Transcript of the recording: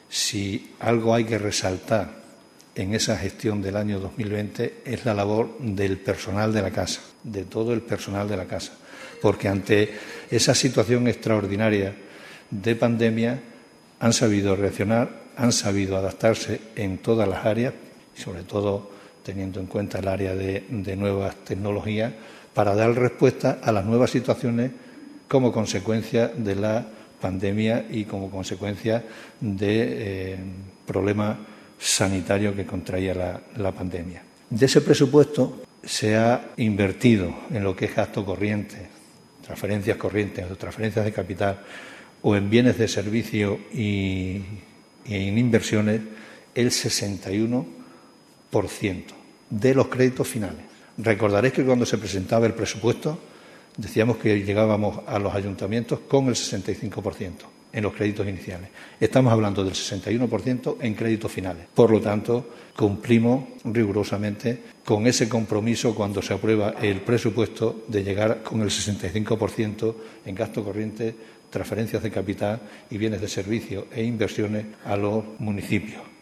Si algo hay que resaltar en esa gestión del año 2020 es la labor del personal de la Casa, de todo el personal de la Casa, porque ante esa situación extraordinaria de pandemia han sabido reaccionar, han sabido adaptarse en todas las áreas, sobre todo teniendo en cuenta el área de nuevas tecnologías, para dar respuesta a las nuevas situaciones como consecuencia de la pandemia y como consecuencia de problemas sanitarios que contraía la pandemia. De ese presupuesto se ha invertido en lo que es gasto corriente, transferencias corrientes o transferencias de capital o en bienes de servicio y en inversiones el 61% de los créditos finales. Recordaréis que cuando se presentaba el presupuesto decíamos que llegábamos a los ayuntamientos con el 65% en los créditos iniciales. Estamos hablando del 61% en créditos finales. Por lo tanto, cumplimos rigurosamente con ese compromiso cuando se aprueba el presupuesto de llegar con el 65% en gasto corriente, transferencias de capital y bienes de servicio e inversiones a los municipios.